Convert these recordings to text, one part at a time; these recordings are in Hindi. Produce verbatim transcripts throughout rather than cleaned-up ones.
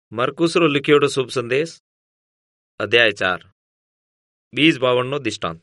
मरकुस रो लिखियोड़ो शुभ संदेश अध्याय चार बीस बावन नो दृष्टांत।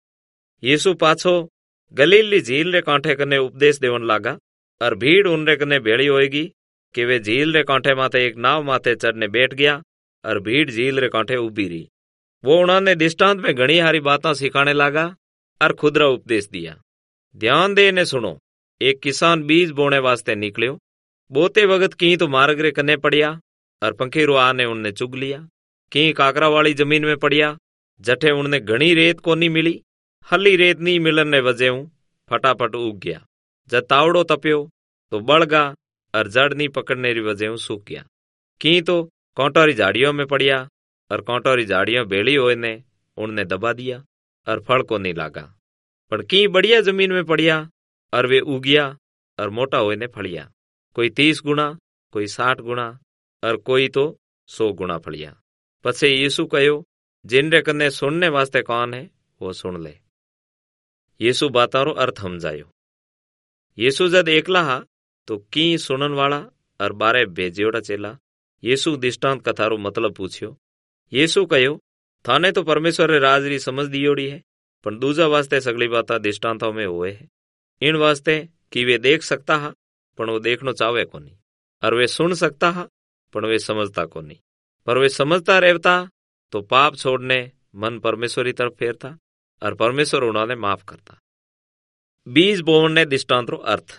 यीशु पाछो गलीली झील रे कांठे कने उपदेश देवन लागा और भीड़ उनरे कने भेड़ी होएगी कि वे झील रे कांठे माथे एक नाव माथे चढ़ने बैठ गया और भीड़ झील रे कांठे उभी रही। वो उन्होंने दृष्टांत में घणी हारी बातें सिखाने लागा और खुदरा उपदेश दिया। ध्यान दे ने सुनो। एक किसान बीज बोने वास्ते निकलियो। बोते वक्त की तो मार्ग रे कने पड़िया और पंखेरो आने उनने चुग लिया। की काकरा वाली जमीन में पड़िया जठे उनने घणी रेत कोनी मिली। हली रेत नी मिलन ने वजह फटाफट उग गया। जब तावड़ो तप्यो तो बढ़ गा और जड़ नी पकड़ने री वजह सूख गया। की तो कौटोरी झाड़ियों में पड़िया और कौटोरी झाड़ियों बेड़ी होए ने उनने दबा दिया और फल को नहीं लागा। पर की बढ़िया जमीन में पड़िया और वे उगिया और मोटा होए ने फलिया। कोई तीस गुना, कोई साठ गुना और कोई तो सौ गुना फलिया। पछे यीशु कहो, जिनरे कन्ने सुनने वास्ते कौन है वो सुन ले। यीशु बातारो अर्थ समझायो। यीशु जद एकला हा तो की सुनन वाला और बारे भेजियोड़ा चेला यीशु दृष्टांत कथारो मतलब पूछियो। यीशु कहो, थाने तो परमेश्वर रे राज री समझ दियोड़ी है, पण दूजा वास्ते सगली बाता दृष्टांतों में होए है। इन वास्ते कि वे देख सकता हा पण वो देखनो चाहे कोनी, और वे सुन सकता हा पण वे समझता कोनी। पर वे समझता रहता तो पाप छोड़ने मन परमेश्वर की तरफ फेरता और परमेश्वर उन्होंने माफ करता। बीज बोवन ने दृष्टांत रो अर्थ।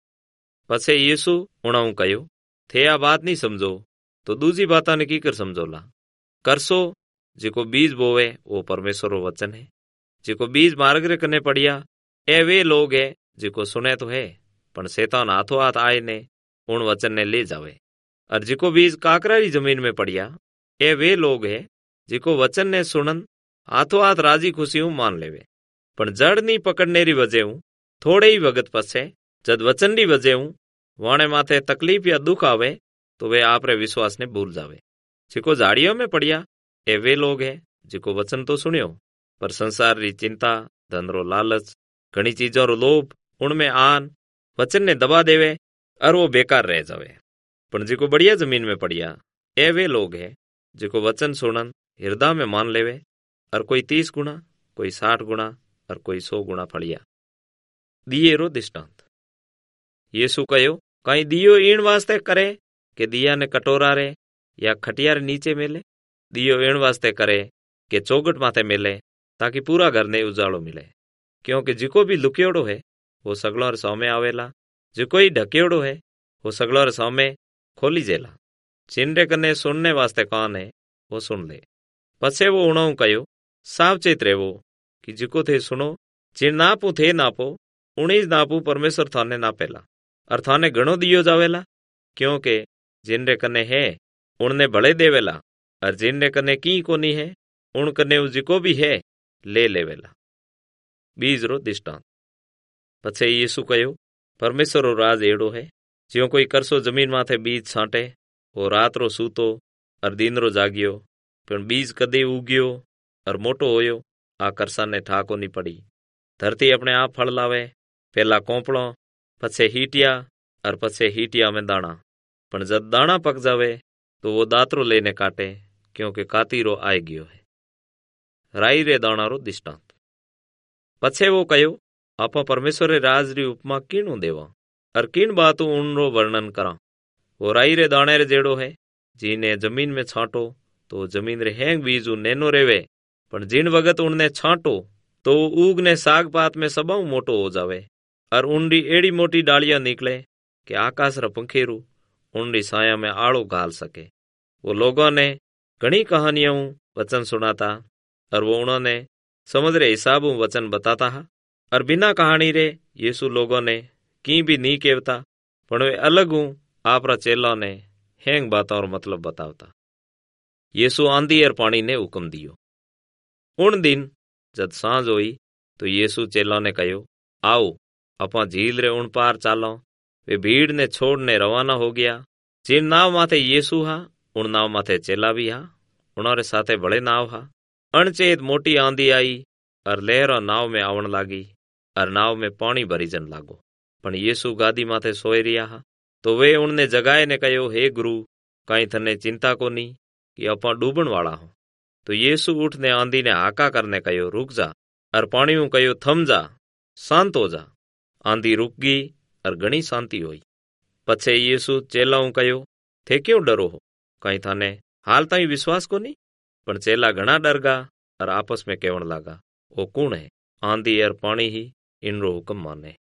पछे यीशु उणाऊ कहो, थे आ बात नहीं समझो तो दूजी बाता ने की कर समझोला। करसो जिको बीज बोवे वो परमेश्वर रो वचन है। जिको बीज मार्ग रे कने पड़िया ए वे लोग है जिको सुने तो है पण शैतान हाथों हाथ आए ने उन वचन ने ले जावे। और जिको बीज काकरारी जमीन में पड़िया ए वे लोग है जिको वचन ने सुनन हाथों हाथ राजी खुशी मान लेवे। पण जड़ नी पकड़ने री वजह थोड़े ही वगत पछे जद वचन री वजह वाणे माथे तकलीफ या दुख आवे तो वे आपरे विश्वास ने भूल जावे। जिको झाड़ियों में पड़िया ए वे लोग है जिको वचन तो सुनियो पर संसार री चिंता, धन रो लालच, घणी चीजों रो लोभ उनमें आन वचन ने दबा देवे और वो बेकार रह जावे। पण जिको बढ़िया जमीन में पड़िया ए वे लोग है जिको वचन सुनन हृदय में मान लेवे और कोई तीस गुना, कोई साठ गुना और कोई सौ गुना फलिया। दिए रो दृष्टांत। यीशु कहो, कहीं दियो इन वास्ते करे कि दिया ने कटोरा रे या खटिया रे नीचे मेले। दियो इन वास्ते करे कि चौगट माथे मेले ताकि पूरा घर ने उजाड़ो मिले। क्योंकि जिको भी लुकियोड़ो है वो सगलों रे सामने आवेला, जिको ही ढकियोड़ो है वो सगलों रे सामने खोली जेला। जिनरे कने सुनने वास्ते कौन है वो सुन ले। पछे वो उणाऊ कहो, सावचेत रेवो कि जिको थे सुनो जिन नापू थे नापो उणीज नापू परमेश्वर थाने नापेला और थाने घणो दियो जावेला। क्योंकि जिनरे कने है उनने भले देवेला और जिनरे कने की कोनी है उन कने जिको भी है ले लेवेला। बीज रो दृष्टांत। पछे यीशु कहो, परमेश्वर रो राज एड़ो है ज्यों कोई करसो जमीन माथे बीज छांटे वो रात रो सूतो और दिन रो जागियो पण बीज कदे उग्यो और मोटो होयो आ करसा ने ठा कोनी पड़ी। धरती अपने आप फल लावे, पहला कोंपड़ो पछे हीटिया और पछे हीटिया में दाना। पण जब दाना पक जावे तो वो दातरो लेने काटे क्योंकि कातीरो आए गयो है। राई रे दाना रो दृष्टांत। पछे वो कहो, आपा परमेश्वर रे राज री उपमा किणु देवा और किन बातों उनरो वर्णन करा। वो राई रे दाणे रे जेड़ो है जीने जमीन में छांटो तो जमीन रे हैंग बीज नैनो रेवे पण जिन वगत उनने छांटो तो उगने साग पात में सबा मोटो हो जावे और उनरी एड़ी मोटी डालियां निकले कि आकाश रा पंखेरू उनरी साया में आड़ो घाल सके। वो लोगों ने घणी कहानियां वचन सुनाता और वो उन्होंने समझ रे हिसाब वचन बताता हा और बिना कहानी रे यीशु लोगों ने की भी नहीं केवता पण वे अलग हूं आपरा चेला ने हैंग बातों और मतलब बतावता। यीशु आंधी और पानी ने हुक्म दियो। उन दिन जब सांझ हुई तो यीशु चेला ने कहो, आओ अपा झील रे उन पार चालो। वे भीड़ ने छोड़ने रवाना हो गया। जिन नाव माथे यीशु हा उन नाव माथे चेला भी हा उन्होंने साथे बड़े नाव हा। अणचेत मोटी आंधी आई और लहरा नाव में आवन लागी और नाव में पानी भरी जन लागो। पण यीशु गादी माथे सोए रिया हा तो वे उनने जगाए ने कहो, हे गुरु कहीं थने चिंता कोनी कि अपा डूबण वाला हो। तो यीशु उठने आंधी ने हाका करने कहो रुक जा, और पानी में कहो थम जा, शांत हो जा। आंधी रुक गई और घणी शांति हुई। पछे यीशु चेलाओं कहो थे क्यों डरो हो, कहीं थाने हाल ताई विश्वास कोनी। पण चेला घणा डर गा और आपस में कहण लगा ओ कौन है, आंधी और पानी ही इनरो हुक्म माने।